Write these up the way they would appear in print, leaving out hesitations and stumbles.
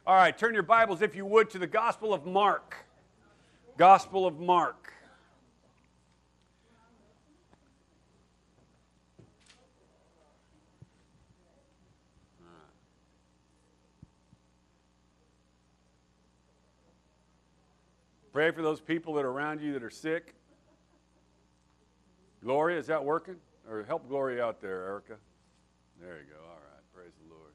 All right, turn your Bibles, if you would, to the Gospel of Mark. Gospel of Mark. Pray for those people that are around you that are sick. Gloria, is that working? Or help Gloria out there, Erica. There you go. All right. Praise the Lord.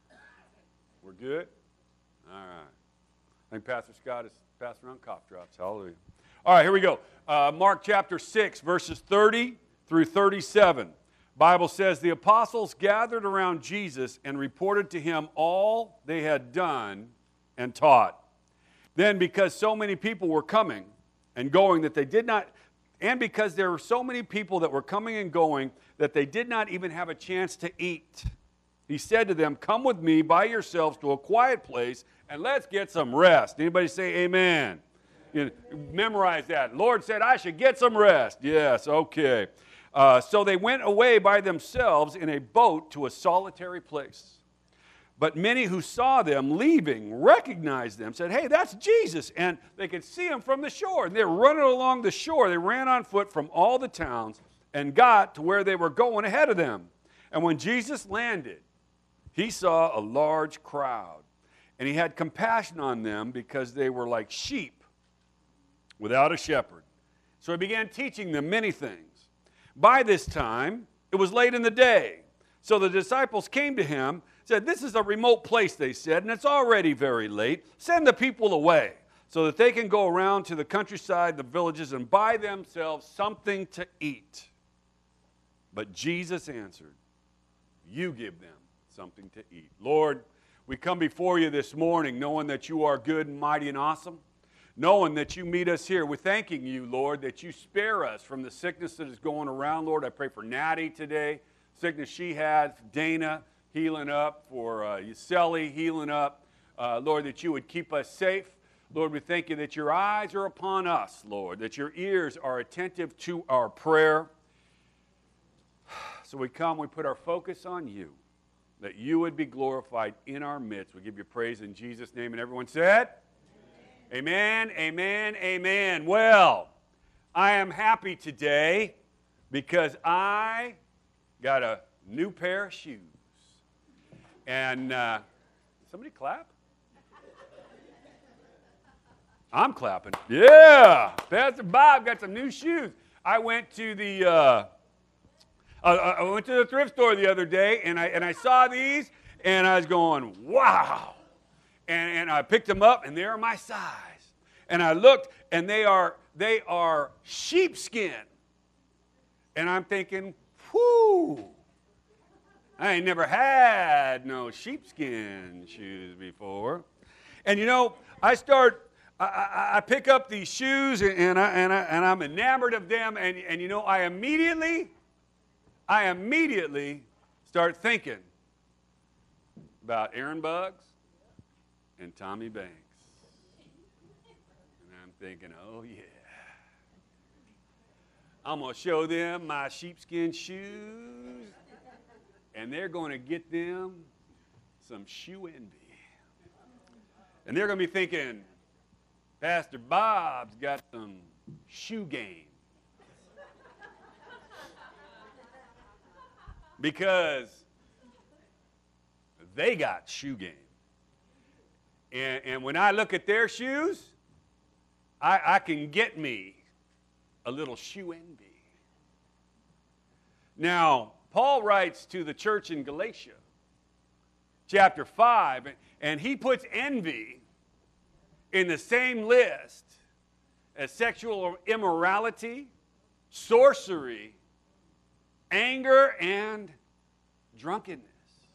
We're good? All right. I think Pastor Scott is passing around cough drops. Hallelujah. All right, here we go. Mark chapter 6, verses 30 through 37. Bible says, the apostles gathered around Jesus and reported to him all they had done and taught. Then, because so many people were coming and going that they did not, and because there were so many people that were coming and going that they did not even have a chance to eat, he said to them, come with me by yourselves to a quiet place and let's get some rest. Anybody say amen? You know, memorize that. Lord said I should get some rest. Yes, okay. So they went away by themselves in a boat to a solitary place. But many who saw them leaving recognized them, said, hey, that's Jesus. And they could see him from the shore. And they were running along the shore. They ran on foot from all the towns and got to where they were going ahead of them. And when Jesus landed, he saw a large crowd. And he had compassion on them because they were like sheep without a shepherd. So he began teaching them many things. By this time, it was late in the day. So the disciples came to him, said, this is a remote place, they said, and it's already very late. Send the people away so that they can go around to the countryside, the villages, and buy themselves something to eat. But Jesus answered, you give them something to eat. Lord, we come before you this morning knowing that you are good and mighty and awesome, knowing that you meet us here. We're thanking you, Lord, that you spare us from the sickness that is going around. Lord, I pray for Natty today, sickness she had, Dana, healing up, for Yuseli, healing up. Lord, that you would keep us safe. Lord, we thank you that your eyes are upon us, Lord, that your ears are attentive to our prayer. So we come, we put our focus on you, that you would be glorified in our midst. We give you praise in Jesus' name. And everyone said, amen, amen, amen. Well, I am happy today because I got a new pair of shoes. And somebody clap? I'm clapping. Yeah, Pastor Bob got some new shoes. I went to the thrift store the other day, and I saw these, and I was going, wow. And I picked them up, and they're my size. And I looked, and they are sheepskin. And I'm thinking, whew. I ain't never had no sheepskin shoes before. And you know, I pick up these shoes and I'm enamored of them, and you know, I immediately start thinking about Aaron Buggs and Tommy Banks. And I'm thinking, oh yeah. I'm going to show them my sheepskin shoes. And they're going to get them some shoe envy. And they're going to be thinking, Pastor Bob's got some shoe game. Because they got shoe game. And when I look at their shoes, I can get me a little shoe envy. Now, Paul writes to the church in Galatia, chapter 5, and he puts envy in the same list as sexual immorality, sorcery, anger, and drunkenness.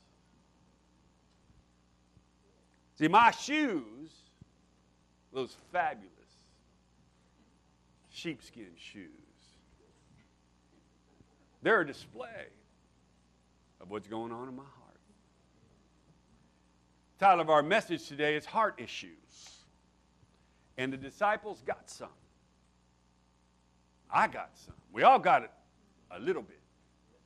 See, my shoes, those fabulous sheepskin shoes, they're a display of what's going on in my heart. The title of our message today is Heart Issues. And the disciples got some. I got some. We all got it a little bit.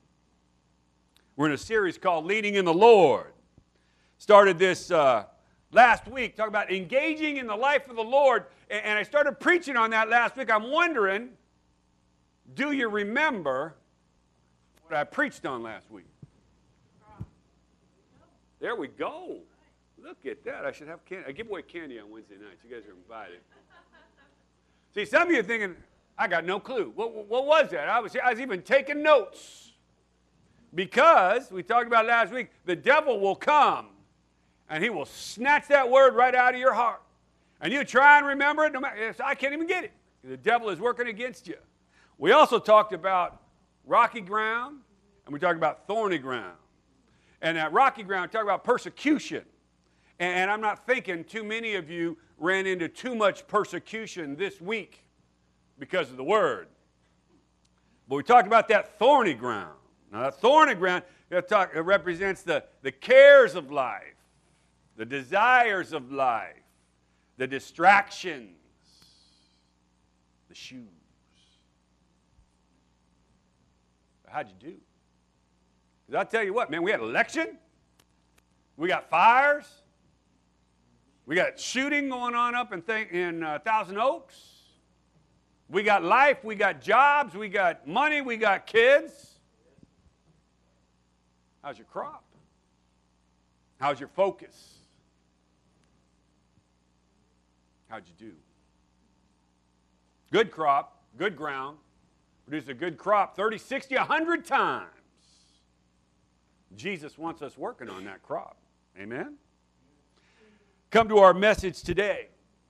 We're in a series called Leading in the Lord. Started this last week, talking about engaging in the life of the Lord, and I started preaching on that last week. I'm wondering, do you remember what I preached on last week? There we go. Look at that. I should have candy. I give away candy on Wednesday nights. You guys are invited. See, some of you are thinking, I got no clue. What was that? I was even taking notes. Because, we talked about last week, the devil will come and he will snatch that word right out of your heart. And you try and remember it, no matter, I can't even get it. The devil is working against you. We also talked about rocky ground, and we talked about thorny ground. And at rocky ground, we talked about persecution. And I'm not thinking too many of you ran into too much persecution this week because of the word. But we talked about that thorny ground. Now, that thorny ground, it represents the cares of life, the desires of life, the distractions, the shoes. How'd you do? Because I'll tell you what, man, we had an election. We got fires. We got shooting going on up in Thousand Oaks. We got life. We got jobs. We got money. We got kids. How's your crop? How's your focus? How'd you do? Good crop, good ground, produce a good crop 30, 60, 100 times. Jesus wants us working on that crop. Amen? Come to our message today.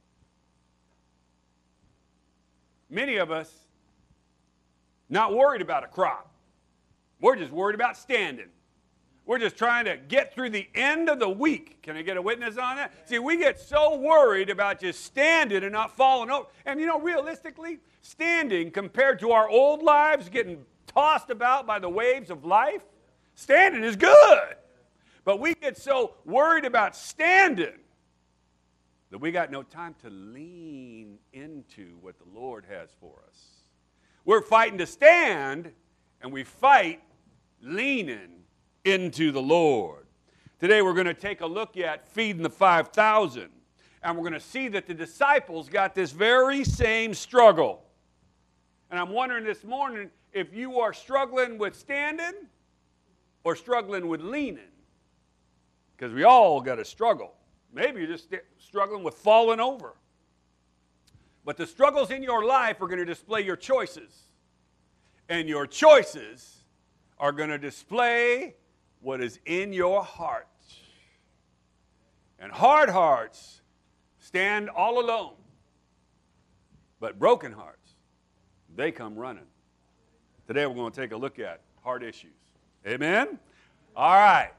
Many of us not worried about a crop. We're just worried about standing. We're just trying to get through the end of the week. Can I get a witness on that? See, we get so worried about just standing and not falling over. And you know, realistically, standing compared to our old lives getting tossed about by the waves of life, standing is good. But we get so worried about standing that we got no time to lean into what the Lord has for us. We're fighting to stand, and we fight leaning into the Lord. Today we're going to take a look at feeding the 5,000, and we're going to see that the disciples got this very same struggle. And I'm wondering this morning if you are struggling with standing or struggling with leaning, because we all got to struggle. Maybe you're just struggling with falling over. But the struggles in your life are going to display your choices, and your choices are going to display what is in your heart. And hard hearts stand all alone, but broken hearts, they come running. Today we're going to take a look at heart issues. Amen? All right.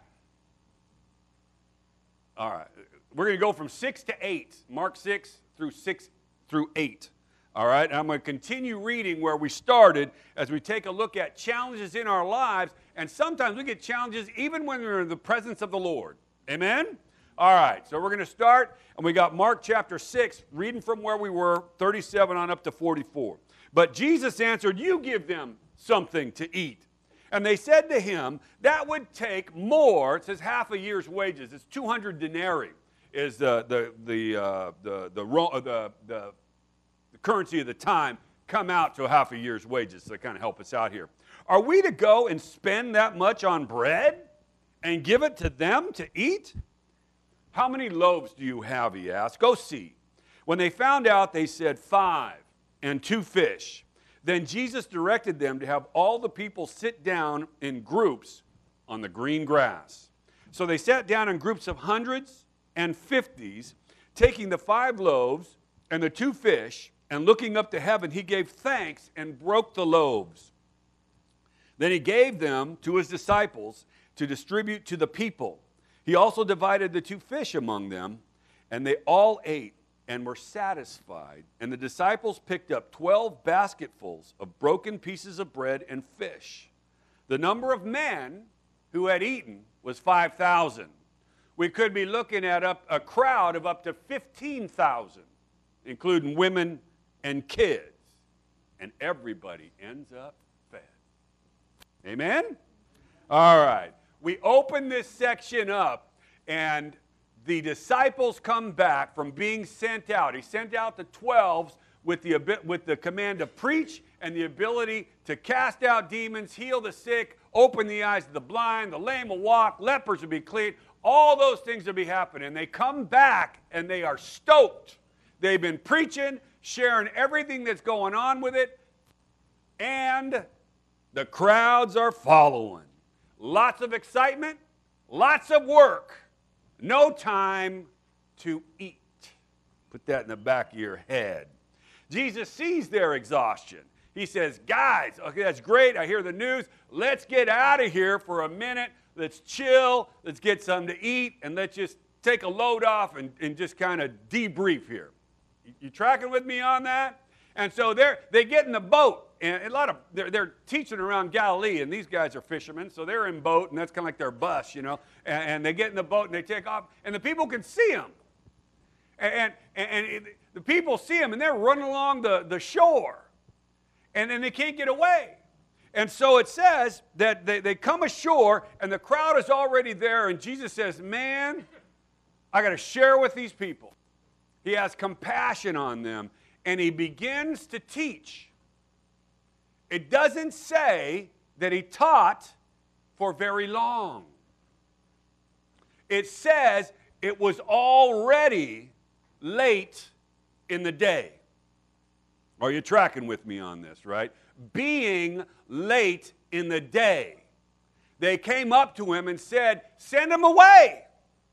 All right. We're going to go from 6 to 8, Mark 6 through 8. All right, and I'm going to continue reading where we started as we take a look at challenges in our lives, and sometimes we get challenges even when we're in the presence of the Lord. Amen? All right, so we're going to start, and we got Mark chapter 6, reading from where we were, 37 on up to 44. But Jesus answered, "You give them something to eat." And they said to him, that would take more, it says half a year's wages. It's 200 denarii is the currency of the time, come out to half a year's wages to kind of help us out here. Are we to go and spend that much on bread and give it to them to eat? How many loaves do you have, he asked. Go see. When they found out, they said 5 and 2 fish. Then Jesus directed them to have all the people sit down in groups on the green grass. So they sat down in groups of hundreds and 50s, taking the 5 loaves and the 2 fish, and looking up to heaven, he gave thanks and broke the loaves. Then he gave them to his disciples to distribute to the people. He also divided the 2 fish among them, and they all ate and were satisfied. And the disciples picked up 12 basketfuls of broken pieces of bread and fish. The number of men who had eaten was 5,000. We could be looking at a crowd of up to 15,000, including women and kids, and everybody ends up fed. Amen? All right. We open this section up, and the disciples come back from being sent out. He sent out the 12s with the command to preach and the ability to cast out demons, heal the sick, open the eyes of the blind, the lame will walk, lepers will be clean. All those things will be happening. And they come back and they are stoked. They've been preaching, sharing everything that's going on with it, and the crowds are following. Lots of excitement, lots of work, no time to eat. Put that in the back of your head. Jesus sees their exhaustion. He says, guys, okay, that's great. I hear the news. Let's get out of here for a minute. Let's chill. Let's get something to eat. And let's just take a load off and just kind of debrief here. You tracking with me on that? And so they get in the boat. And they're teaching around Galilee. And these guys are fishermen. So they're in boat. And that's kind of like their bus, you know. And they get in the boat and they take off. And the people can see them. And the people see them. And they're running along the shore. And then they can't get away. And so it says that they come ashore, and the crowd is already there, and Jesus says, man, I got to share with these people. He has compassion on them, and he begins to teach. It doesn't say that he taught for very long. It says it was already late in the day. Are you tracking with me on this, right? Being late in the day. They came up to him and said, send him away.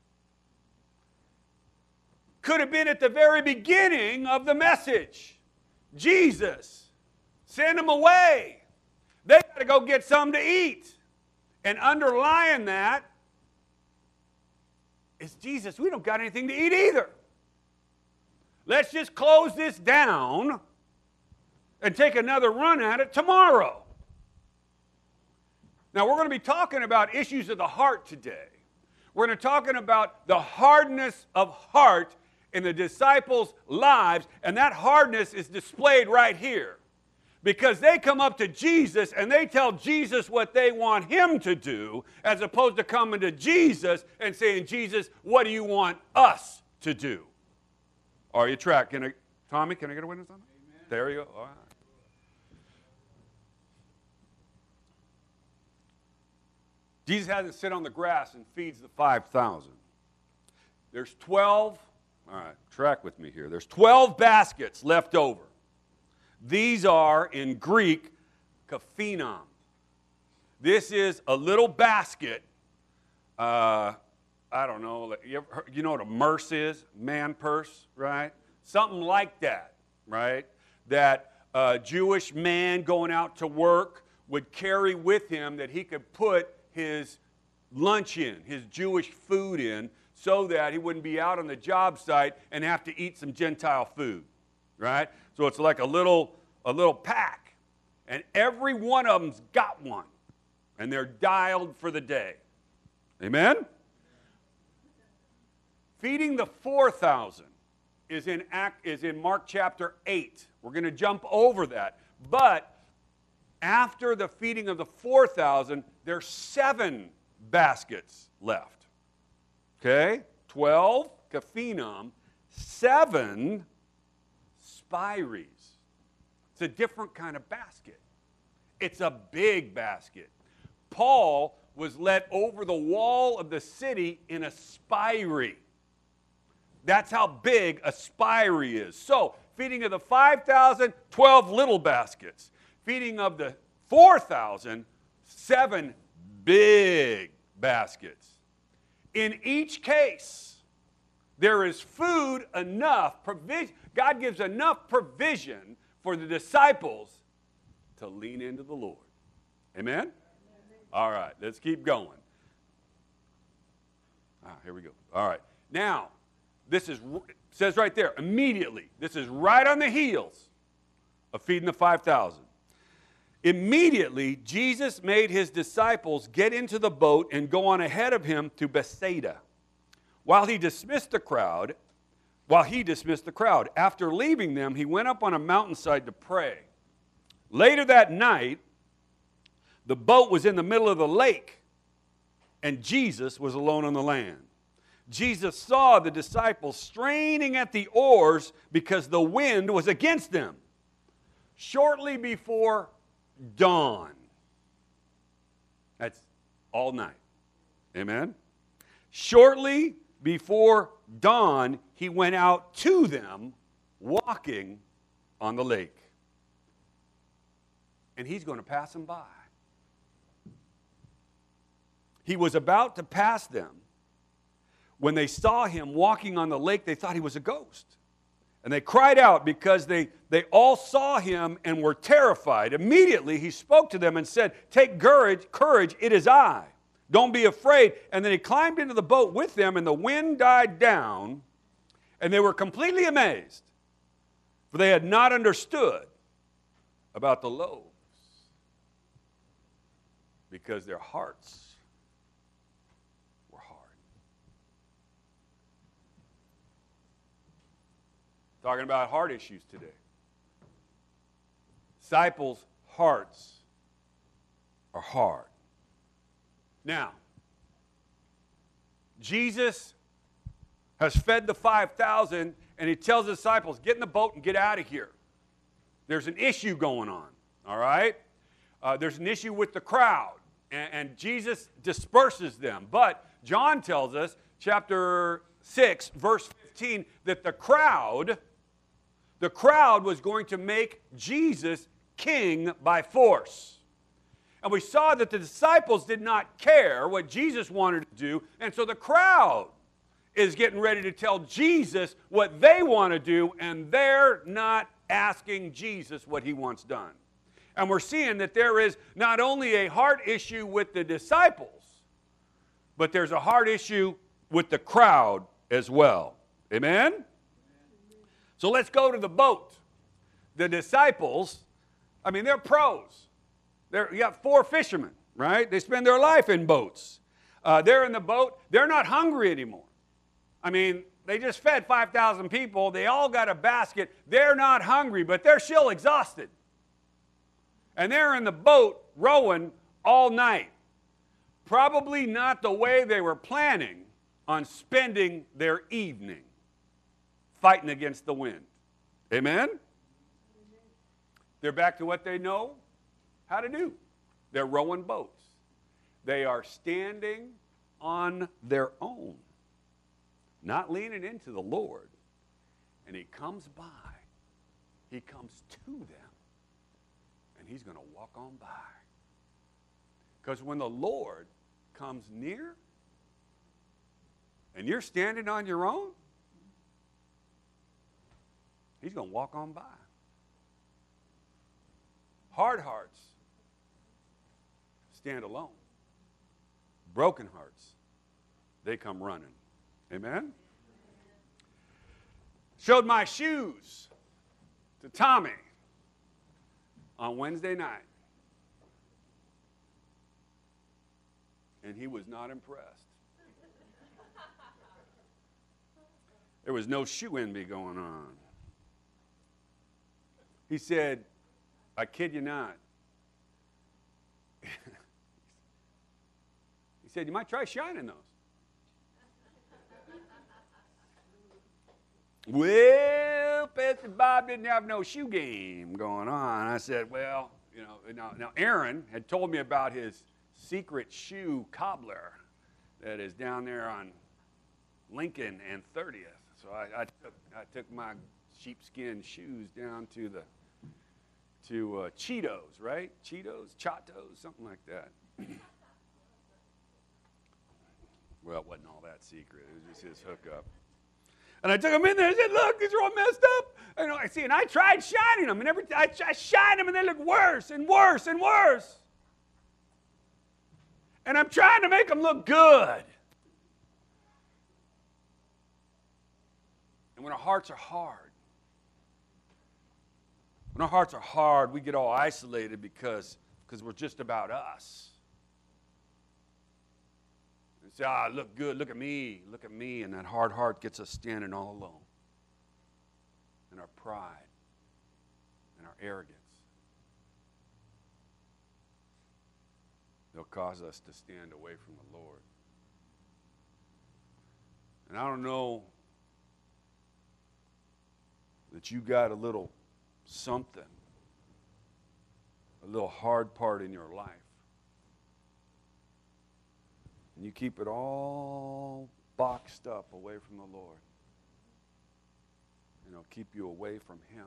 Could have been at the very beginning of the message. Jesus, send him away. They got to go get something to eat. And underlying that is Jesus, we don't got anything to eat either. Let's just close this down and take another run at it tomorrow. Now, we're going to be talking about issues of the heart today. We're going to be talking about the hardness of heart in the disciples' lives, and that hardness is displayed right here. Because they come up to Jesus and they tell Jesus what they want him to do, as opposed to coming to Jesus and saying, Jesus, what do you want us to do? Are you tracking? Tommy, can I get a witness on that? Amen. There you go. All right. Jesus has to sit on the grass and feeds the 5,000. There's 12, all right, track with me here. There's 12 baskets left over. These are, in Greek, kaphinom. This is a little basket. I don't know, you know what a merce is? Man purse, right? Something like that, right? That a Jewish man going out to work would carry with him, that he could put his lunch in, his Jewish food in, so that he wouldn't be out on the job site and have to eat some Gentile food, right? So it's like a little pack, and every one of them's got one, and they're dialed for the day. Amen? Feeding the 4,000 is in Mark chapter 8. We're going to jump over that, but after the feeding of the 4,000, there's 7 baskets left. Okay? 12 kaphinom, 7 spiries. It's a different kind of basket. It's a big basket. Paul was let over the wall of the city in a spiry. That's how big a spiry is. So, feeding of the 5,000, 12 little baskets. Feeding of the 4,000, 7 big baskets. In each case, there is food enough, provision. God gives enough provision for the disciples to lean into the Lord. Amen? All right, let's keep going. Here we go. All right. Now, this says right there, immediately. This is right on the heels of feeding the 5,000. Immediately, Jesus made his disciples get into the boat and go on ahead of him to Bethsaida. While he dismissed the crowd, after leaving them, he went up on a mountainside to pray. Later that night, the boat was in the middle of the lake, and Jesus was alone on the land. Jesus saw the disciples straining at the oars because the wind was against them. Shortly before dawn. That's all night. Amen? Shortly before dawn, he went out to them walking on the lake. And he's going to pass them by. He was about to pass them. When they saw him walking on the lake, they thought he was a ghost. And they cried out because they all saw him and were terrified. Immediately he spoke to them and said, "Take courage, it is I. Don't be afraid." And then he climbed into the boat with them, and the wind died down, and they were completely amazed, for they had not understood about the loaves, because their hearts were hard. Talking about heart issues today. Disciples' hearts are hard. Now, Jesus has fed the 5,000, and he tells the disciples, get in the boat and get out of here. There's an issue going on, all right? There's an issue with the crowd, and Jesus disperses them. But John tells us, chapter 6, verse 15, that the crowd was going to make Jesus king by force. And we saw that the disciples did not care what Jesus wanted to do, and so the crowd is getting ready to tell Jesus what they want to do, and they're not asking Jesus what he wants done. And we're seeing that there is not only a heart issue with the disciples, but there's a heart issue with the crowd as well. Amen? So let's go to the boat. The disciples, I mean, they're pros. You got 4 fishermen, right? They spend their life in boats. They're in the boat. They're not hungry anymore. I mean, they just fed 5,000 people. They all got a basket. They're not hungry, but they're still exhausted. And they're in the boat rowing all night. Probably not the way they were planning on spending their evening, fighting against the wind. Amen? They're back to what they know how to do. They're rowing boats. They are standing on their own, not leaning into the Lord. And he comes by. He comes to them. And he's going to walk on by. Because when the Lord comes near and you're standing on your own, he's going to walk on by. Hard hearts stand alone. Broken hearts, they come running. Amen? Showed my shoes to Tommy on Wednesday night. And he was not impressed. There was no shoe envy going on. He said, I kid you not. He said, you might try shining those. Well, Pastor Bob didn't have no shoe game going on. I said, well, you know, now Aaron had told me about his secret shoe cobbler that is down there on Lincoln and 30th. So I took my sheepskin shoes down to Cheetos, right? Cheetos, Chatos, something like that. Well, it wasn't all that secret. It was just his hookup. And I took them in there and said, look, these are all messed up. And I tried shining them, and I shined them, and they look worse and worse and worse. And I'm trying to make them look good. And when our hearts are hard, we get all isolated because we're just about us. And say, I look good, look at me, and that hard heart gets us standing all alone. And our pride and our arrogance, they'll cause us to stand away from the Lord. And I don't know that you got a little something, a little hard part in your life. And you keep it all boxed up away from the Lord. And it'll keep you away from Him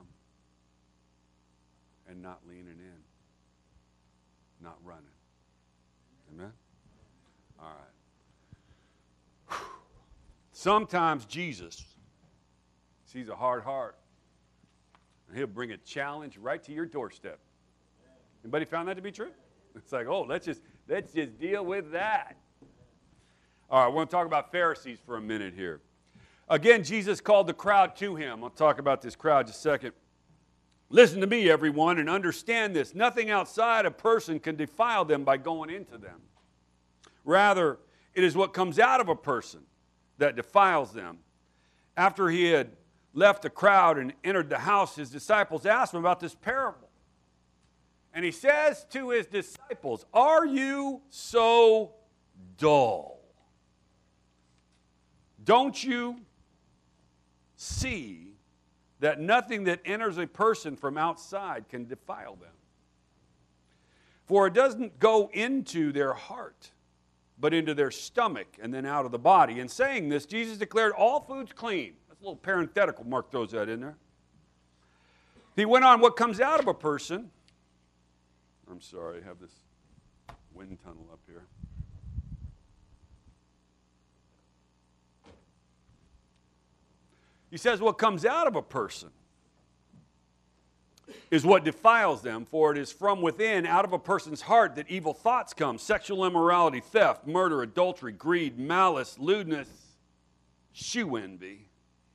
and not leaning in, not running. Amen? All right. Sometimes Jesus sees a hard heart, and He'll bring a challenge right to your doorstep. Anybody found that to be true? It's like, oh, let's just deal with that. All right, I want to talk about Pharisees for a minute here. Again, Jesus called the crowd to Him. I'll talk about this crowd just a second. Listen to me, everyone, and understand this. Nothing outside a person can defile them by going into them. Rather, it is what comes out of a person that defiles them. After He had left the crowd and entered the house, His disciples asked Him about this parable. And He says to His disciples, "Are you so dull? Don't you see that nothing that enters a person from outside can defile them? For it doesn't go into their heart, but into their stomach and then out of the body." In saying this, Jesus declared all foods clean. That's a little parenthetical. Mark throws that in there. He went on, what comes out of a person. I'm sorry, I have this wind tunnel up here. He says what comes out of a person is what defiles them, for it is from within, out of a person's heart, that evil thoughts come: sexual immorality, theft, murder, adultery, greed, malice, lewdness, shoe envy,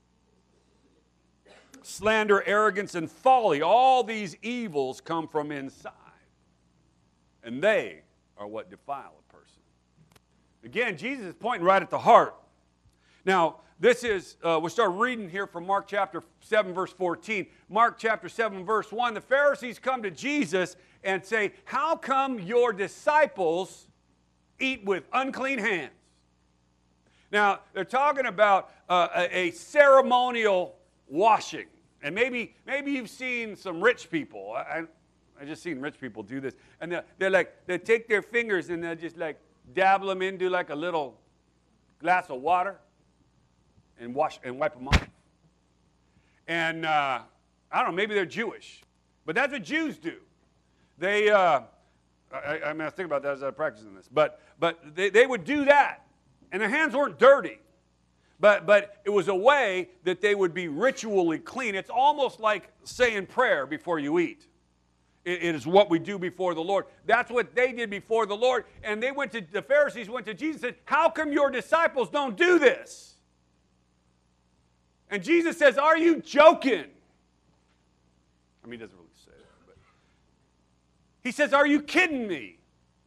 slander, arrogance, and folly. All these evils come from inside, and they are what defile a person. Again, Jesus is pointing right at the heart. Now, this is, we'll start reading here from Mark chapter 7, verse 14. Mark chapter 7, verse 1. The Pharisees come to Jesus and say, "How come your disciples eat with unclean hands?" Now, they're talking about a ceremonial washing. And maybe you've seen some rich people. I just seen rich people do this. And they take their fingers and they'll just like dabble them into like a little glass of water and wash and wipe them off. And I don't know, maybe they're Jewish, but that's what Jews do. They, I was thinking about that as I was practicing this, but they would do that, and their hands weren't dirty, but it was a way that they would be ritually clean. It's almost like saying prayer before you eat. It is what we do before the Lord. That's what they did before the Lord, and the Pharisees went to Jesus and said, "How come your disciples don't do this?" And Jesus says, "Are you joking?" I mean, he doesn't really say that, but He says, "Are you kidding me?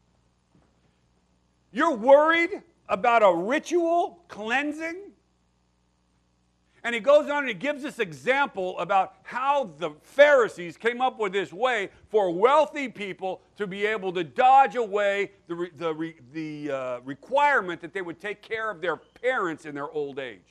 You're worried about a ritual cleansing?" And He goes on and He gives this example about how the Pharisees came up with this way for wealthy people to be able to dodge away the requirement that they would take care of their parents in their old age.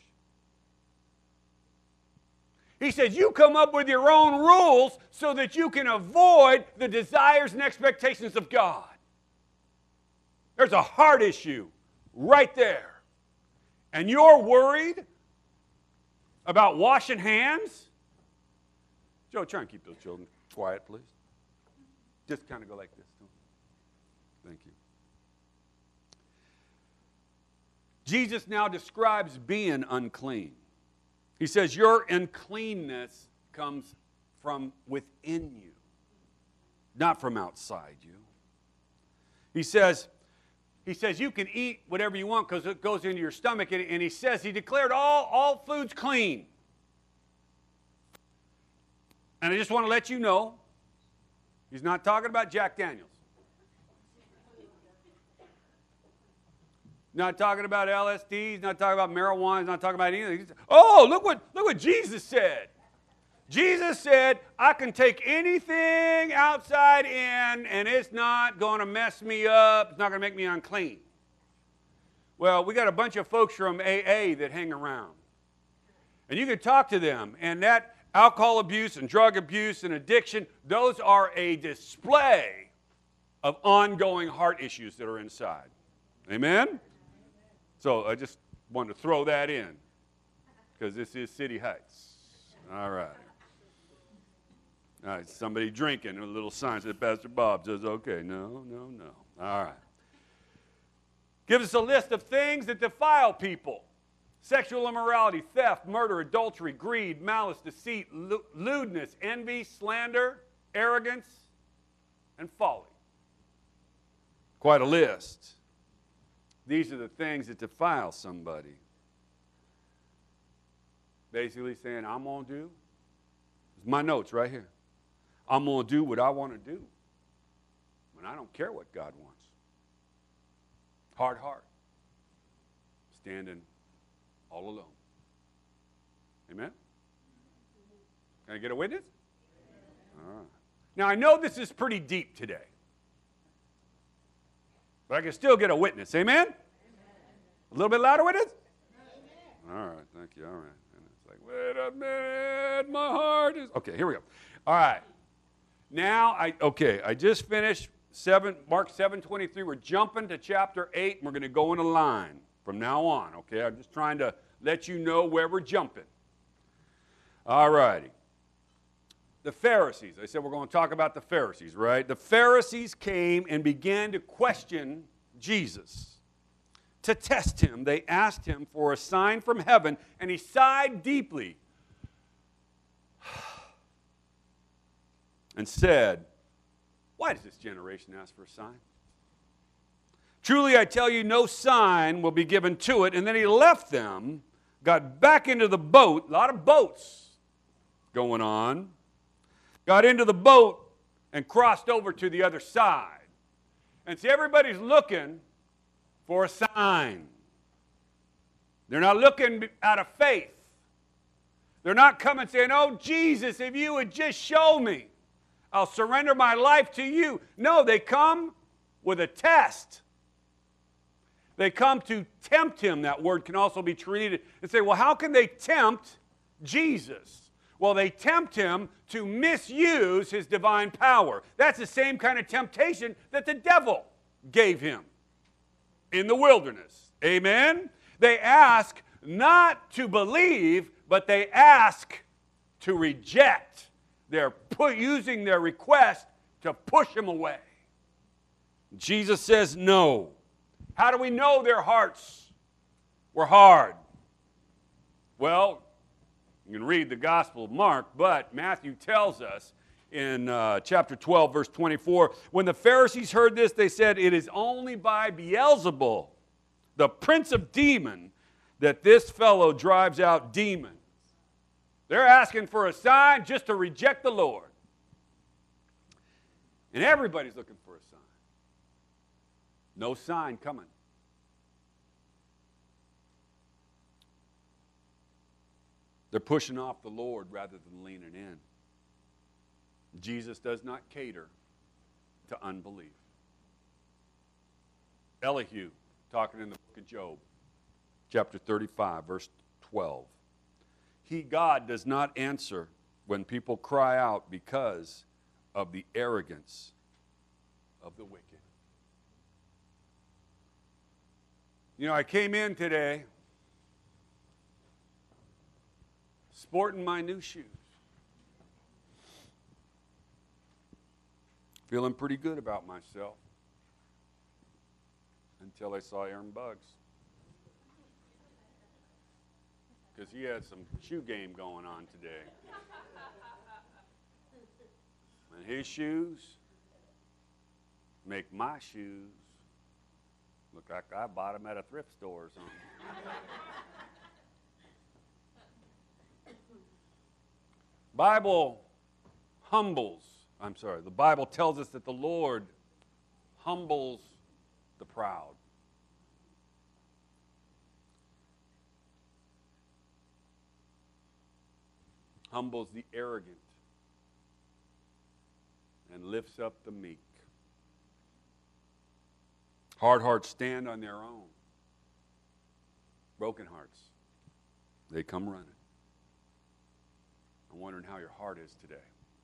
He says, you come up with your own rules so that you can avoid the desires and expectations of God. There's a heart issue right there. And you're worried about washing hands? Joe, try and keep those children quiet, please. Just kind of go like this. Thank you. Jesus now describes being unclean. He says, your uncleanness comes from within you, not from outside you. He says you can eat whatever you want because it goes into your stomach. And he says he declared all foods clean. And I just want to let you know, he's not talking about Jack Daniels. Not talking about LSD. He's not talking about marijuana. He's not talking about anything. Look what Jesus said. Jesus said, I can take anything outside in, and it's not going to mess me up. It's not going to make me unclean. Well, we got a bunch of folks from AA that hang around. And you can talk to them, and that alcohol abuse and drug abuse and addiction, those are a display of ongoing heart issues that are inside. Amen? So I just wanted to throw that in, because this is City Heights. All right. All right, somebody drinking, a little sign said, Pastor Bob says, okay, no. All right. Gives us a list of things that defile people. Sexual immorality, theft, murder, adultery, greed, malice, deceit, lewdness, envy, slander, arrogance, and folly. Quite a list. These are the things that defile somebody. Basically saying, I'm going to do, it's my notes right here. I'm going to do what I want to do when I don't care what God wants. Hard heart. Standing all alone. Amen? Can I get a witness? All right. Now, I know this is pretty deep today, but I can still get a witness. Amen? A little bit louder witness? All right, thank you. All right. And it's like, wait a minute, my heart is... Okay, here we go. All right. Now, I just finished Mark 7:23. We're jumping to chapter 8, and we're going to go in a line from now on, okay? I'm just trying to let you know where we're jumping. All righty. The Pharisees. I said we're going to talk about the Pharisees, right? The Pharisees came and began to question Jesus. To test him, they asked him for a sign from heaven, and he sighed deeply and said, why does this generation ask for a sign? Truly, I tell you, no sign will be given to it. And then he left them, got back into the boat, a lot of boats going on, got into the boat and crossed over to the other side. And see, everybody's looking for a sign. They're not looking out of faith. They're not coming saying, oh, Jesus, if you would just show me, I'll surrender my life to you. No, they come with a test. They come to tempt him. That word can also be treated and say, well, how can they tempt Jesus? Well, they tempt him to misuse his divine power. That's the same kind of temptation that the devil gave him in the wilderness. Amen? They ask not to believe, but they ask to reject. They're using their request to push him away. Jesus says no. How do we know their hearts were hard? Well, you can read the Gospel of Mark, but Matthew tells us in chapter 12, verse 24, when the Pharisees heard this, they said, it is only by Beelzebul, the prince of demons, that this fellow drives out demons. They're asking for a sign just to reject the Lord. And everybody's looking for a sign. No sign coming. They're pushing off the Lord rather than leaning in. Jesus does not cater to unbelief. Elihu, talking in the book of Job, chapter 35, verse 12. God does not answer when people cry out because of the arrogance of the wicked. You know, I came in today sporting my new shoes. Feeling pretty good about myself until I saw Aaron Buggs. Because he had some shoe game going on today. And his shoes make my shoes look like I bought them at a thrift store or something. The Bible tells us that the Lord humbles the proud. Humbles the arrogant and lifts up the meek. Hard hearts stand on their own, broken hearts. They come running. I'm wondering how your heart is today.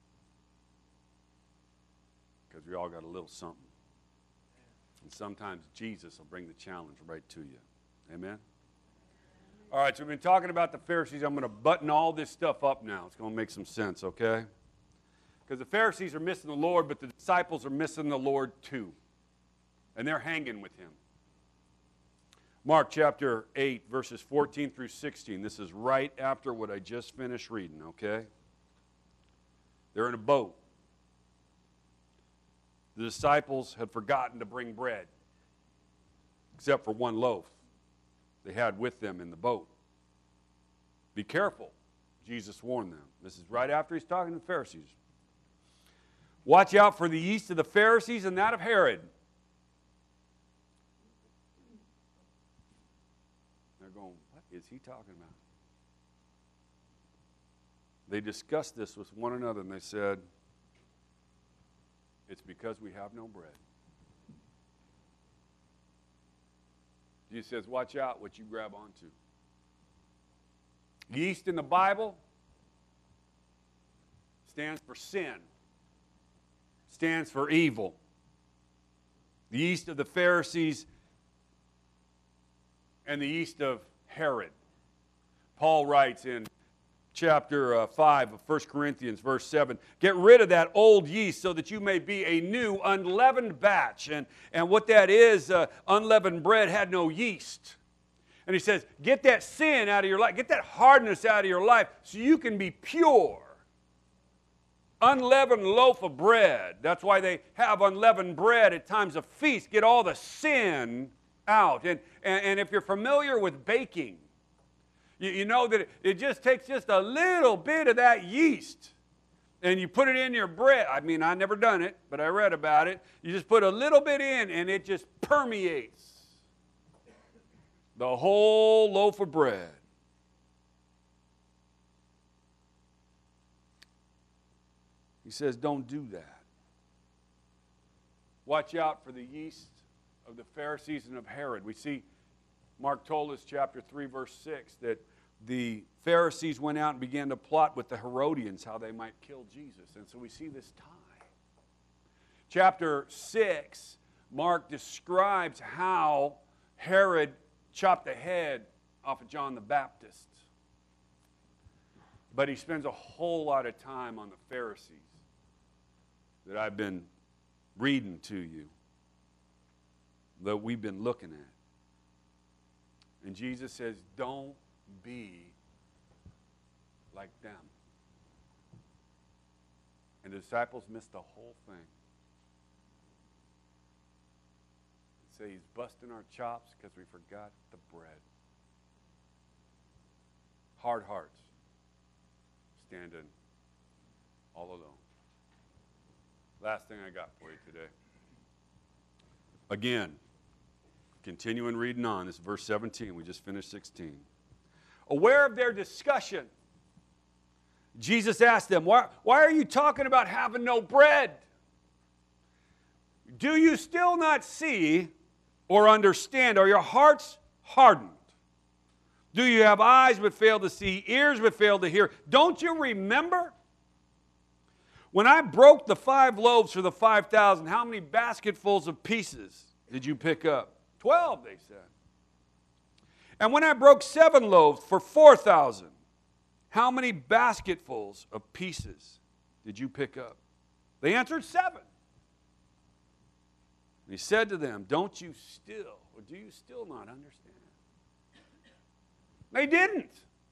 Because we all got a little something. And sometimes Jesus will bring the challenge right to you. Amen? All right, so we've been talking about the Pharisees. I'm going to button all this stuff up now. It's going to make some sense, okay? Because the Pharisees are missing the Lord, but the disciples are missing the Lord too. And they're hanging with him. Mark chapter 8, verses 14 through 16. This is right after what I just finished reading, okay? They're in a boat. The disciples had forgotten to bring bread, except for one loaf they had with them in the boat. Be careful, Jesus warned them. This is right after he's talking to the Pharisees. Watch out for the yeast of the Pharisees and that of Herod. They're going, what is he talking about? They discussed this with one another and they said, it's because we have no bread. Jesus says, watch out what you grab onto. Yeast in the Bible stands for sin, stands for evil. The yeast of the Pharisees and the yeast of Herod. Paul writes in chapter 5 of 1 Corinthians, verse 7, get rid of that old yeast so that you may be a new unleavened batch. And what that is, unleavened bread had no yeast. And he says, get that sin out of your life, get that hardness out of your life so you can be pure. Unleavened loaf of bread. That's why they have unleavened bread at times of feast. Get all the sin out. And if you're familiar with baking, you know that it just takes just a little bit of that yeast and you put it in your bread. I mean, I've never done it, but I read about it. You just put a little bit in and it just permeates the whole loaf of bread. He says, don't do that. Watch out for the yeast of the Pharisees and of Herod. We see Mark told us, chapter 3, verse 6, that the Pharisees went out and began to plot with the Herodians how they might kill Jesus. And so we see this tie. Chapter 6, Mark describes how Herod chopped the head off of John the Baptist. But he spends a whole lot of time on the Pharisees that I've been reading to you, that we've been looking at. And Jesus says, don't be like them. And the disciples missed the whole thing. They say he's busting our chops because we forgot the bread. Hard hearts, standing all alone. Last thing I got for you today. Again, continuing reading on, this is verse 17. We just finished 16. Aware of their discussion, Jesus asked them, why are you talking about having no bread? Do you still not see or understand? Are your hearts hardened? Do you have eyes but fail to see, ears but fail to hear? Don't you remember? When I broke the 5 loaves for the 5,000, how many basketfuls of pieces did you pick up? 12, they said. And when I broke 7 loaves for 4,000, how many basketfuls of pieces did you pick up? They answered 7. And he said to them, don't you still, or do you still not understand? They didn't.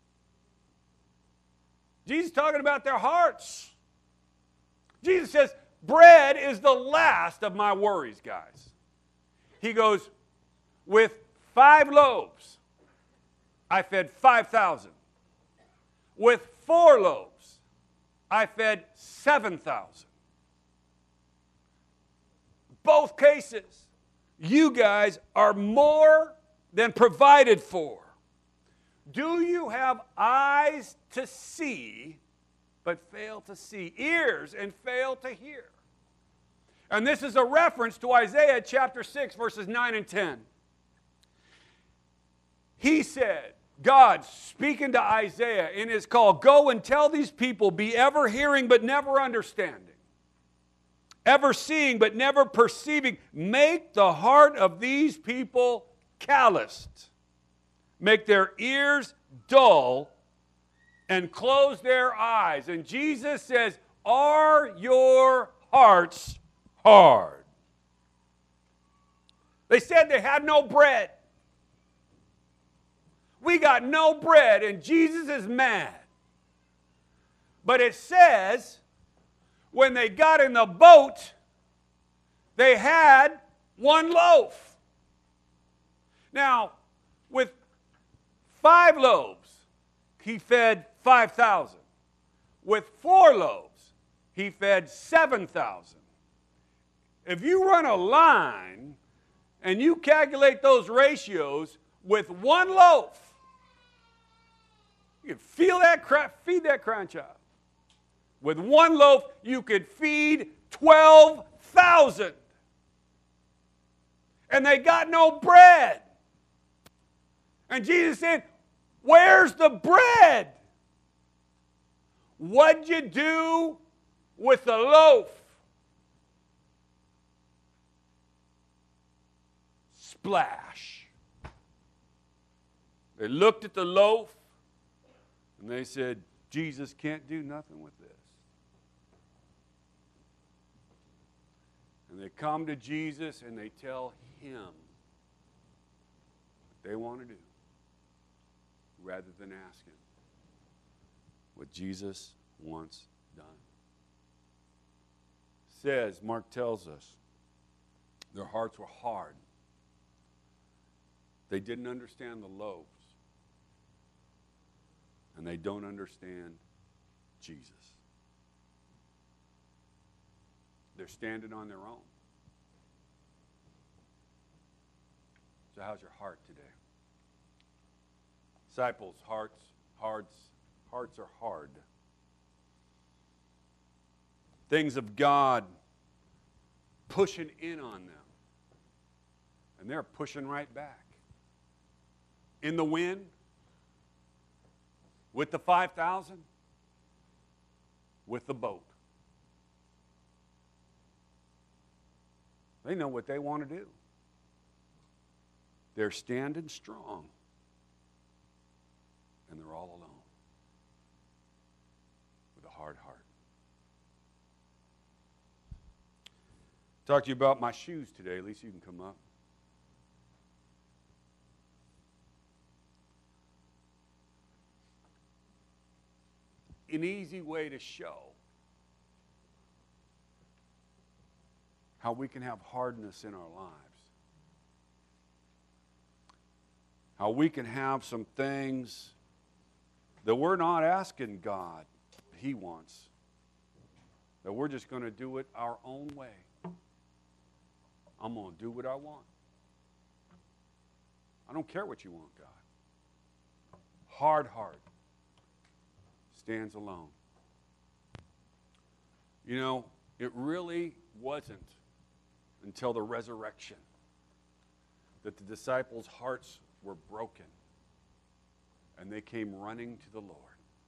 Jesus is talking about their hearts. Jesus says, bread is the last of my worries, guys. He goes, with 5 loaves, I fed 5,000. With 4 loaves, I fed 7,000. Both cases, you guys are more than provided for. Do you have eyes to see, but fail to see, ears and fail to hear? And this is a reference to Isaiah chapter 6, verses 9 and 10. He said, God speaking to Isaiah in his call, go and tell these people, be ever hearing but never understanding, ever seeing but never perceiving. Make the heart of these people calloused. Make their ears dull and close their eyes. And Jesus says, are your hearts hard? They said they had no bread. We got no bread, and Jesus is mad. But it says, when they got in the boat, they had one loaf. Now, with 5 loaves, he fed 5,000. With 4 loaves, he fed 7,000. If you run a line and you calculate those ratios with 1 loaf, you can feed that crying child. With 1 loaf, you could feed 12,000. And they got no bread. And Jesus said, where's the bread? What'd you do with the loaf? Splash. They looked at the loaf and they said, Jesus can't do nothing with this. And they come to Jesus and they tell him what they want to do rather than ask him what Jesus wants done. Says, Mark tells us, their hearts were hard. They didn't understand the loaves. And they don't understand Jesus. They're standing on their own. So how's your heart today? Disciples' hearts are hard. Things of God pushing in on them. And they're pushing right back. In the wind, with the 5,000, with the boat. They know what they want to do. They're standing strong. And they're all alone. With a hard heart. Talk to you about my shoes today. Lisa, you can come up. An easy way to show how we can have hardness in our lives. How we can have some things that we're not asking God He wants. That we're just going to do it our own way. I'm going to do what I want. I don't care what you want, God. Hard heart stands alone. You know, it really wasn't until the resurrection that the disciples' hearts were broken and they came running to the Lord.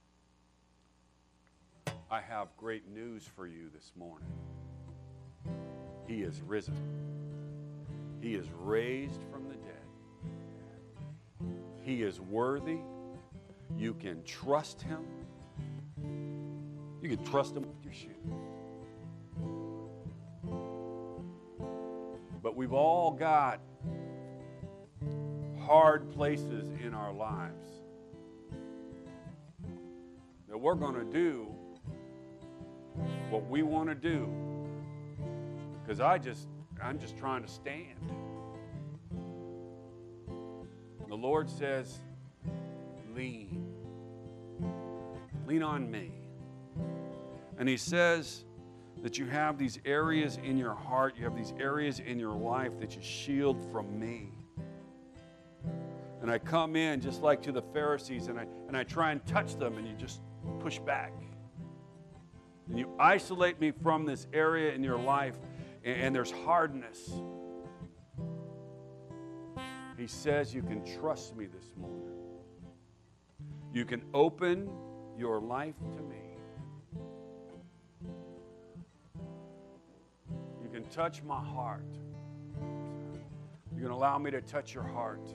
I have great news for you this morning. He is risen. He is raised from the dead. He is worthy. You can trust Him. You can trust Him with your shoes. But we've all got hard places in our lives that we're going to do what we want to do because I'm just trying to stand. The Lord says, lean on me. And He says that you have these areas in your heart, you have these areas in your life that you shield from me. And I come in just like to the Pharisees and I try and touch them and you just push back. And you isolate me from this area in your life and there's hardness. He says you can trust me this morning. You can open your life to me. You can touch my heart. You can allow me to touch your heart.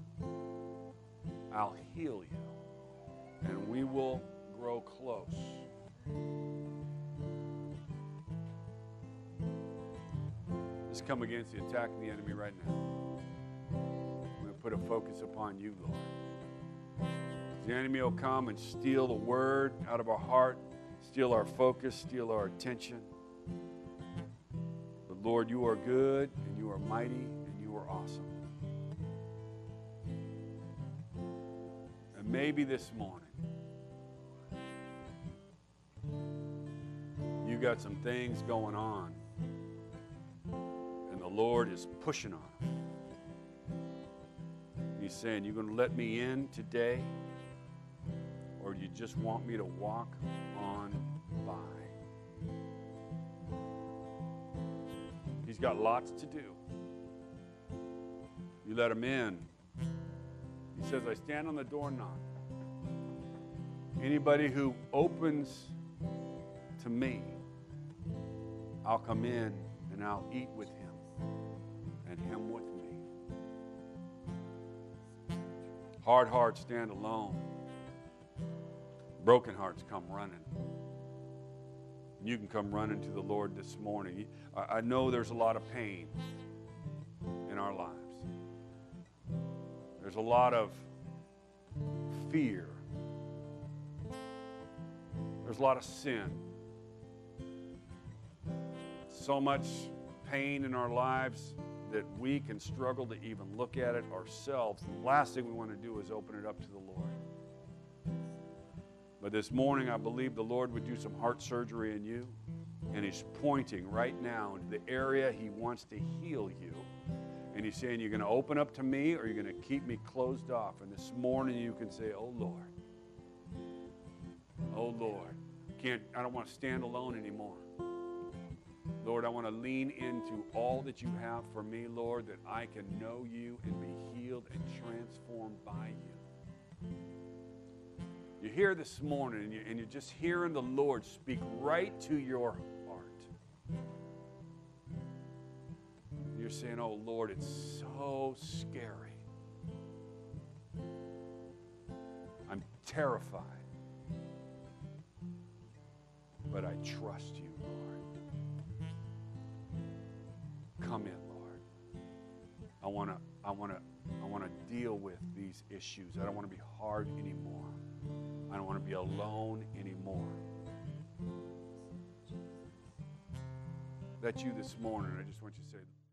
I'll heal you, and we will grow close. Let's come against the attack of the enemy right now. I'm going to put a focus upon you, Lord. The enemy will come and steal the word out of our heart, steal our focus, steal our attention. But Lord, you are good, and you are mighty, and you are awesome. And maybe this morning, you got some things going on, and the Lord is pushing on them. He's saying, you going to let me in today, or do you just want me to walk on by? He's got lots to do. You let him in. He says, I stand on the door and knock. Anybody who opens to me, I'll come in and I'll eat with him and him with me. Hard hearts stand alone. Broken hearts come running. You can come running to the Lord this morning. I know there's a lot of pain in our lives. There's a lot of fear. There's a lot of sin. So much pain in our lives that we can struggle to even look at it ourselves. The last thing we want to do is open it up to the Lord. But this morning, I believe the Lord would do some heart surgery in you, and He's pointing right now into the area He wants to heal you. And He's saying, you're going to open up to me, or you're going to keep me closed off. And this morning, you can say, oh, Lord. Oh, Lord. I don't want to stand alone anymore. Lord, I want to lean into all that you have for me, Lord, that I can know you and be healed and transformed by you. You're here this morning, and you're just hearing the Lord speak right to your heart. You're saying, oh, Lord, it's so scary. I'm terrified. But I trust you, Lord. Come in, Lord. I want to deal with these issues. I don't want to be hard anymore. I don't want to be alone anymore. That's you this morning. I just want you to say,